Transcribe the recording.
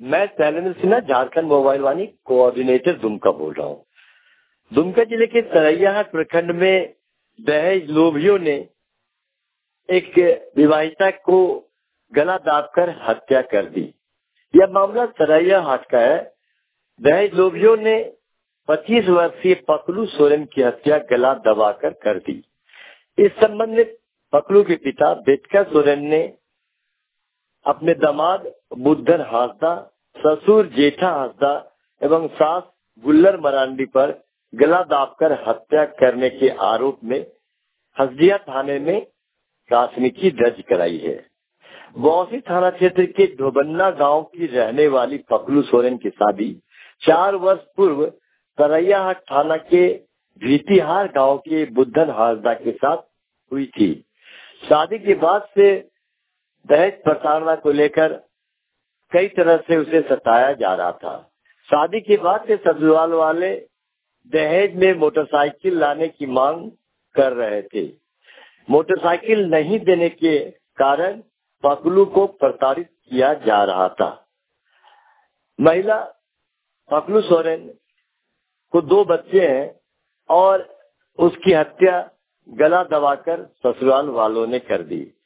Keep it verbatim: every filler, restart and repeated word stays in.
मैं Shailendra Sinha, Jharkhand mobile Vani coordinator Dumka बोल रहा हूँ। दुमका जिले के सरैयाहाट प्रखंड में दहेज लोभियों ने एक विवाहिता को गला दाबकर हत्या कर दी। यह मामला सरैयाहाट का है। दहेज लोभियों ने पच्चीस वर्षीय पकलू सोरेन की हत्या गला दबाकर कर दी। इस संबंध में पकलू के पिता बेटका सोरेन ने अपने दामाद बुद्धन हांसदा, ससुर जेठा हांसदा एवं सास गुल्लर मरांडी पर गला दाबकर हत्या करने के आरोप में हसदिया थाने में प्राथमिकी दर्ज कराई है। बौसी थाना क्षेत्र के ढोबन्ना गांव की रहने वाली पकलू सोरेन की शादी चार वर्ष पूर्व सरैयाहाट थाना के भीतिहार गांव के बुद्धन हांसदा के साथ हुई थी। शादी के बाद से दहेज प्रताड़ना को लेकर कई तरह से उसे सताया जा रहा था। शादी के बाद से ससुराल वाले दहेज में मोटरसाइकिल लाने की मांग कर रहे थे। मोटरसाइकिल नहीं देने के कारण पकलू को प्रताड़ित किया जा रहा था। महिला पकलू सोरेन को दो बच्चे हैं और उसकी हत्या गला दबाकर ससुराल वालों ने कर दी।